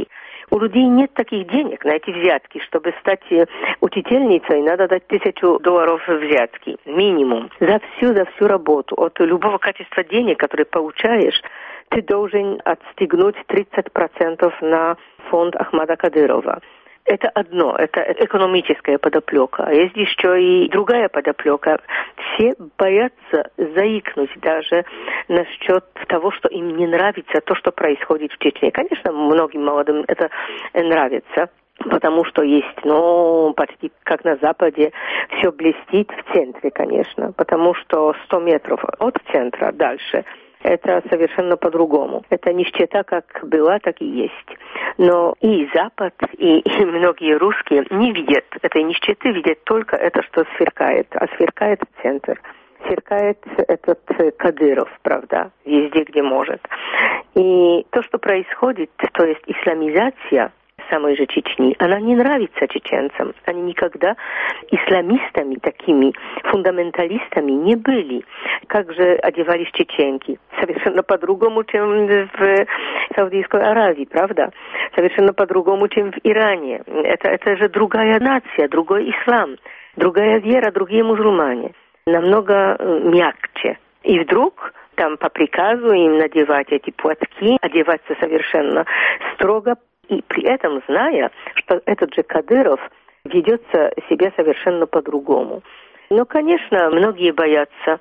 У людей нет таких денег на эти взятки. Чтобы стать учительницей, надо дать $1000 взятки. Минимум. За всю работу. От любого качества денег, которые получаешь, ты должен отстегнуть 30% на фонд Ахмада Кадырова. Это одно, это экономическая подоплека. А есть еще и другая подоплека. Все боятся заикнуть даже насчет того, что им не нравится то, что происходит в Чечне. Конечно, многим молодым это нравится, потому что есть, почти как на Западе, все блестит в центре, конечно, потому что 100 метров от центра дальше – это совершенно по-другому. Это нищета как была, так и есть. Но и Запад, и многие русские не видят этой нищеты, видят только это, что сверкает. А сверкает центр. Сверкает этот Кадыров, правда, везде, где может. И то, что происходит, то есть исламизация самой же Чечни, она не нравится чеченцам. Они никогда исламистами, такими фундаменталистами не были. Как же одевались чеченки? Совершенно по-другому, чем в Саудовской Аравии, правда? Совершенно по-другому, чем в Иране. Это же другая нация, другой ислам, другая вера, другие мусульмане. Намного мягче. И вдруг там по приказу им надевать эти платки, одеваться совершенно строго, и при этом зная, что этот же Кадыров ведется себя совершенно по-другому. Но, конечно, многие боятся,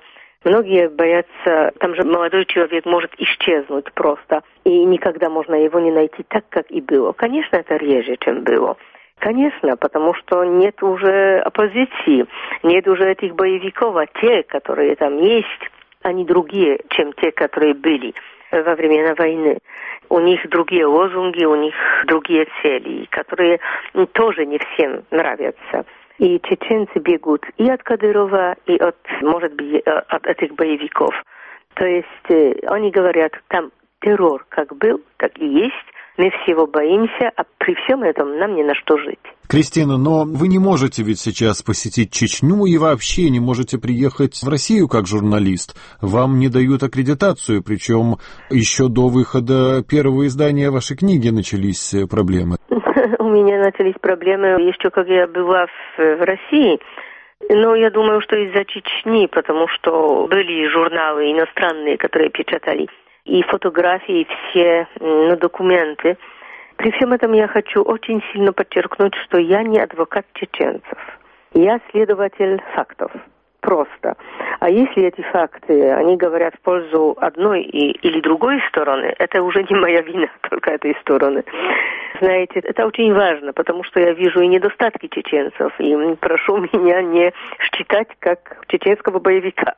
там же молодой человек может исчезнуть просто, и никогда можно его не найти так, как и было. Конечно, это реже, чем было. Конечно, потому что нет уже оппозиции, нет уже этих боевиков, а те, которые там есть, они другие, чем те, которые были во времена войны. У них другие лозунги, у них другие цели, которые тоже не всем нравятся. И чеченцы бегут и от Кадырова, и от, может быть, от этих боевиков. То есть они говорят, там террор как был, так и есть. Мы всего боимся, а при всем этом нам не на что жить. Кристина, но вы не можете ведь сейчас посетить Чечню и вообще не можете приехать в Россию как журналист. Вам не дают аккредитацию, причем еще до выхода первого издания вашей книги начались проблемы. У меня начались проблемы еще, как я была в России. Но я думаю, что из-за Чечни, потому что были журналы иностранные, которые печатали и фотографии, все документы. При всем этом я хочу очень сильно подчеркнуть, что я не адвокат чеченцев. Я следователь фактов. Просто. А если эти факты, они говорят в пользу одной или другой стороны, это уже не моя вина, только этой стороны. Знаете, это очень важно, потому что я вижу и недостатки чеченцев, и прошу меня не считать как чеченского боевика.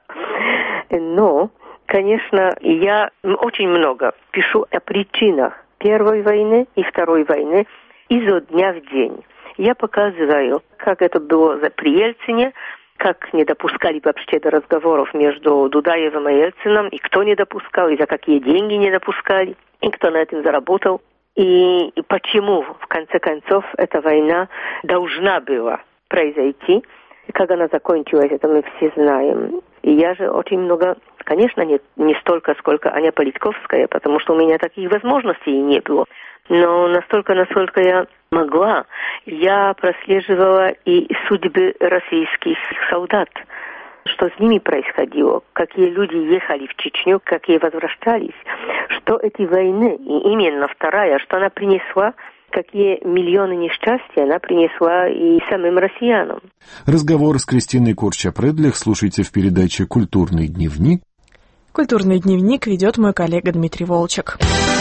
Но, конечно, я очень много пишу о причинах Первой войны и Второй войны изо дня в день. Я показываю, как это было при Ельцине, как не допускали вообще до разговоров между Дудаевым и Ельциным, и кто не допускал, и за какие деньги не допускали, и кто на этом заработал, и почему, в конце концов, эта война должна была произойти. И как она закончилась, это мы все знаем. И я же очень много, конечно, не столько, сколько Аня Политковская, потому что у меня таких возможностей и не было. Но настолько, насколько я могла, я прослеживала и судьбы российских солдат, что с ними происходило, какие люди ехали в Чечню, какие возвращались, что эти войны, и именно вторая, что она принесла, какие миллионы несчастья она принесла и самим россиянам. Разговор с Кристиной Курч-Апредлих слушайте в передаче «Культурный дневник». «Культурный дневник» ведет мой коллега Дмитрий Волчек.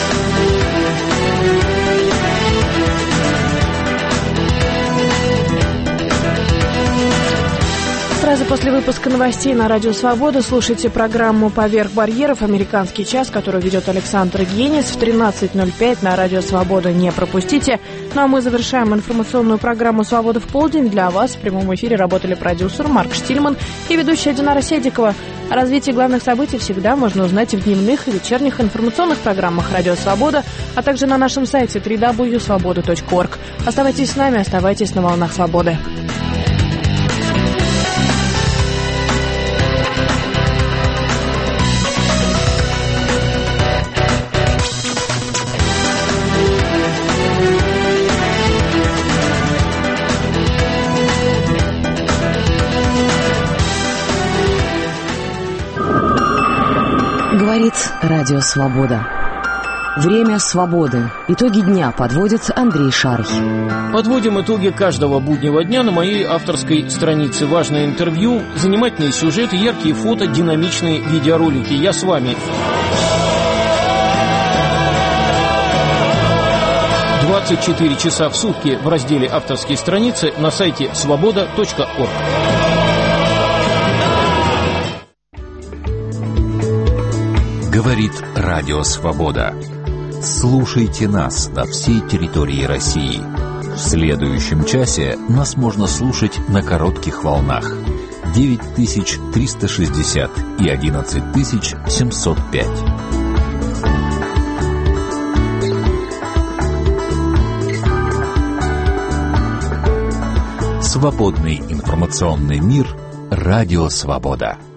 Сразу после выпуска новостей на Радио Свобода слушайте программу «Поверх барьеров. Американский час», которую ведет Александр Генис в 13:05 на Радио Свобода. Не пропустите. Ну а мы завершаем информационную программу «Свобода в полдень». Для вас в прямом эфире работали продюсер Марк Штильман и ведущая Динара Седикова. О развитии главных событий всегда можно узнать в дневных и вечерних информационных программах Радио Свобода, а также на нашем сайте www.svoboda.org. Оставайтесь с нами, оставайтесь на волнах свободы. Говорит Радио Свобода. Время свободы. Итоги дня подводит Андрей Шарх. Подводим итоги каждого буднего дня на моей авторской странице. Важное интервью, занимательные сюжеты, яркие фото, динамичные видеоролики. Я с вами. 24 часа в сутки в разделе «Авторские страницы» на сайте svoboda.org. Говорит Радио Свобода. Слушайте нас на всей территории России. В следующем часе нас можно слушать на коротких волнах 9360 и 11705. Свободный информационный мир. Радио Свобода.